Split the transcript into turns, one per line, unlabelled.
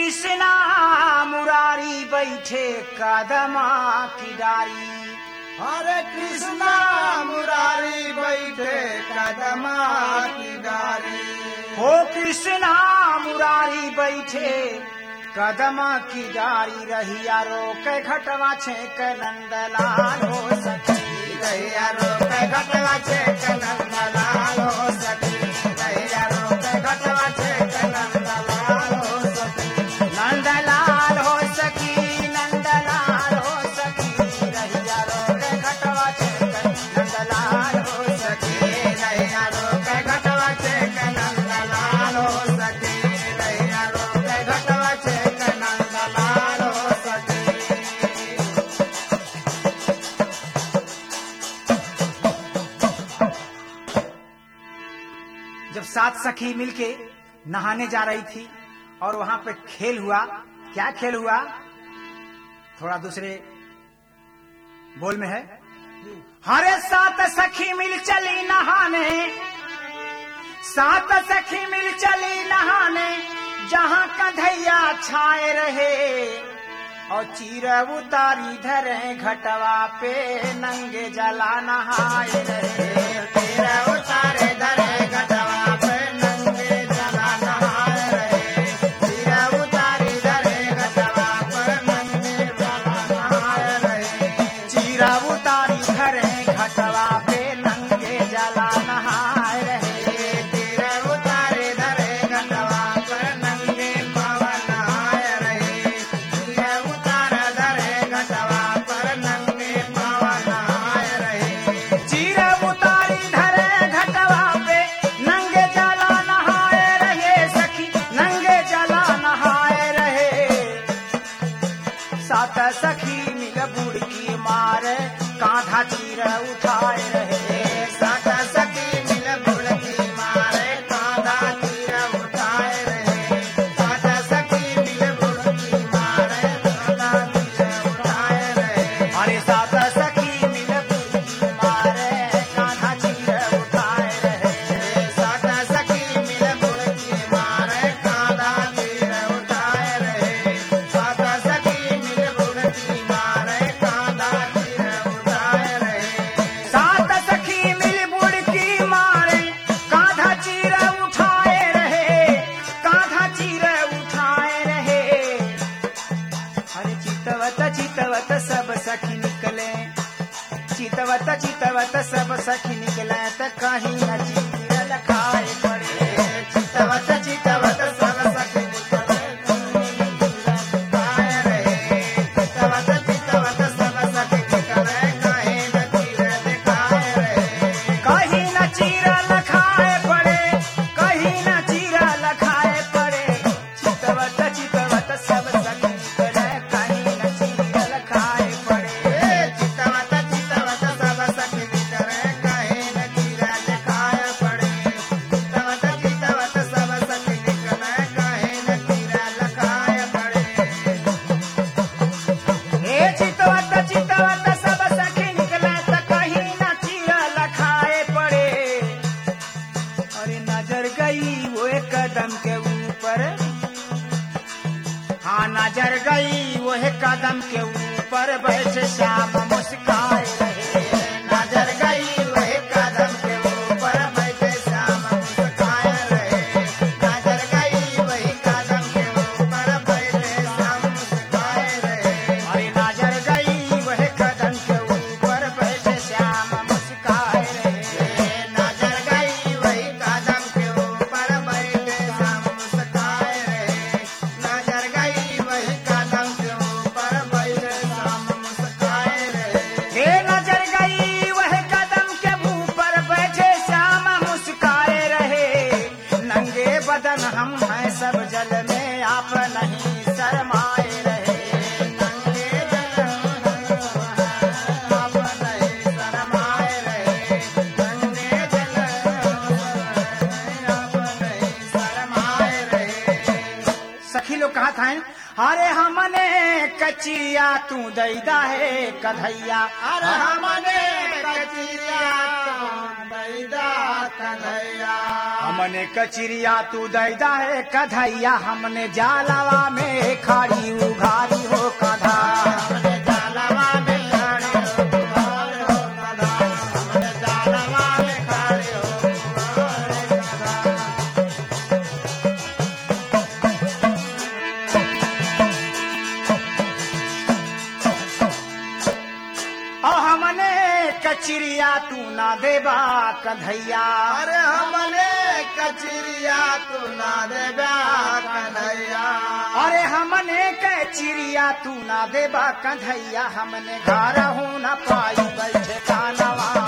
कृष्णा मुरारी बैठे कदमा की डारी।
हरे कृष्णा मुरारी बैठे कदमा की डारी।
हो कृष्णा मुरारी बैठे कदमा की डारी। रहिया रोके घटवा छेक नंदलाल हो सखी।
रहिया रोके घटवा छेक नंदलाल हो सखी। रहिया रोके घटवा छेक नंदलाल हो सखी।
नंदलाल हो सखी, नंदलाल हो सखी। रहिया रोके घटवा छेक नंदलाल हो सखी।
रहिया रोके घटवा छेक नंदलाल हो सखी। रहिया रोके घटवा छेक नंदलाल हो सखी।
जब 7 सखी मिलके नहाने जा रही थी और वहां पे खेल हुआ। क्या खेल हुआ? थोड़ा दूसरे बोल में है। हरे 7 सखी मिल चली नहाने, 7 सखी मिल चली नहाने। जहां कन्हैया छाए रहे और चीर उतारी धरे घटवा पे नंगे जला नहाए रहे।
तेरा उतारे धरे घटवा पे नंगे जला नहाए रहे। तेरा उतारे धरे घटवा पे नंगे जला नहाए रहे।
चीरा उतारी धरे घटवा पे नंगे जला नहाए रहे।
तेरा उतारे धरे घटवा पे नंगे पवन नहाए रहे। तेरा उतारे धरे घटवा पे नंगे पवन नहाए रहे।
चीरा उतारी धरे घटवा पे नंगे जला नहाए रहे। सखी नंगे जला नहाए रहे। 7 सखी मिल बुड़की मारे कांधा चीर उठाए रहे।
7 सखी मिल बुड़की मारे कांधा चीर उठाए रहे। 7 सखी मिल बुड़की मारे कांधा चीर उठाए रहे।
अरे 7 सखी मिल बुड़की मारे कांधा चीर उठाए रहे।
7 सखी मिल बुड़की मारे कांधा चीर उठाए रहे। 7 सखी मिल बुड़की मारे कांधा चीर उठाए रहे।
7 सखी मिल बुड़की मारे कांधा चीर उठाए रहे। कांधा चीर उठाए रहे। अरे चितवत चितवत सब सखी निकले। चितवत चितवत सब सखी निकले त कहीं न चीर लखाए पड़े।
चितवत चितवत सब सखी निकले उठाए रहे। चितवत चितवत सब सखी निकले कहीं न चीर दिखाए रहे।
कहीं न चीर लखाए पड़े, कहीं न चीर लखाए पड़े। चितवत चितवत सब सखी निकले कहीं न चीर लखाए पड़े।
चितवत चितवत सब सखी निकले कहीं न चीर दिखाए पड़े। चितवत चितवत सब सखी निकले कहीं न चीर लखाए पड़े।
हे चितवत चितवत सब सखी निकले त कहीं न चीर लखाए पड़े। अरे नजर गई वो एक कदम के ऊपर। हाँ नजर गई वो एक कदम के ऊपर बैठे श्याम मुस्काए रहे।
नजर गई वह कदम के ऊपर बैठे श्याम मुस्काए रहे। नजर गई वही कदम के ऊपर बैठे श्याम मुस्काए रहे।
अरे नजर गई वह कदम के ऊपर बैठे श्याम मुस्काए रहे।
नजर गई वही कदम के ऊपर बैठे श्याम मुस्काए रहे। नजर गई वही कदम के ऊपर बैठे श्याम मुस्काए रहे।
हे नजर गई वह कदम के ऊपर बैठे श्याम मुस्काए रहे। नंगे बदन हम हैं सब जल में आप नहीं शर्माए रहे।
नंगे जल आप नहीं शर्माए रहे। नंगे जल आप नहीं शर्माए रहे।
सखी लोग कहा था अरे हमने कचिया तू दैदा है कन्हैया।
अरे हमने कचिया दैदा कन्हैया।
हमने कचिरिया तू दैदा है कधैया हमने जालवा में खाड़ी उघारी हो कधा
हमने जालवा में खड़े हो कुमार हो कदा हमने जालवा में खड़े हो कुमार कदा
और हमने कचिरिया तू ना देबा कधैया
अरे हमने कचिरिया तू ना देबा कन्हैया
अरे हमने कचिरिया तू ना देबा कधैया हमने घर हूँ न पाई बैठे कानवा